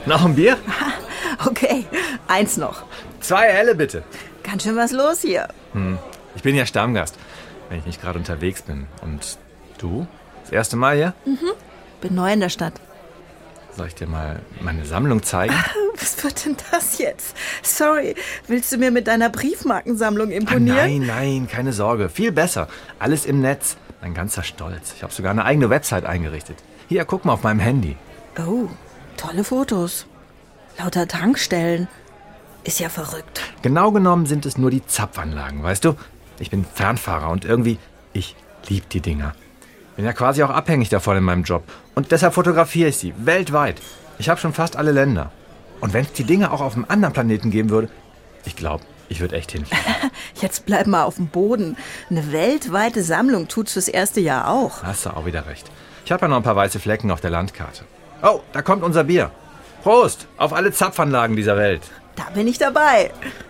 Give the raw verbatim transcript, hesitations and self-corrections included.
Noch ein Bier? Okay, eins noch. Zwei helle bitte. Ganz schön was los hier. Hm. Ich bin ja Stammgast, wenn ich nicht gerade unterwegs bin. Und du? Das erste Mal hier? Mhm. Bin neu in der Stadt. Soll ich dir mal meine Sammlung zeigen? Was wird denn das jetzt? Sorry, willst du mir mit deiner Briefmarkensammlung imponieren? Ah, nein, nein, keine Sorge. Viel besser. Alles im Netz. Mein ganzer Stolz. Ich habe sogar eine eigene Website eingerichtet. Hier, guck mal auf meinem Handy. Oh, tolle Fotos. Lauter Tankstellen. Ist ja verrückt. Genau genommen sind es nur die Zapfanlagen, weißt du? Ich bin Fernfahrer und irgendwie, ich liebe die Dinger. Bin ja quasi auch abhängig davon in meinem Job. Und deshalb fotografiere ich sie weltweit. Ich habe schon fast alle Länder. Und wenn es die Dinger auch auf einem anderen Planeten geben würde, ich glaube, ich würde echt hinfliegen. Jetzt bleib mal auf dem Boden. Eine weltweite Sammlung tut's fürs erste Jahr auch. Hast du auch wieder recht. Ich habe ja noch ein paar weiße Flecken auf der Landkarte. Oh, da kommt unser Bier. Prost auf alle Zapfanlagen dieser Welt. Da bin ich dabei.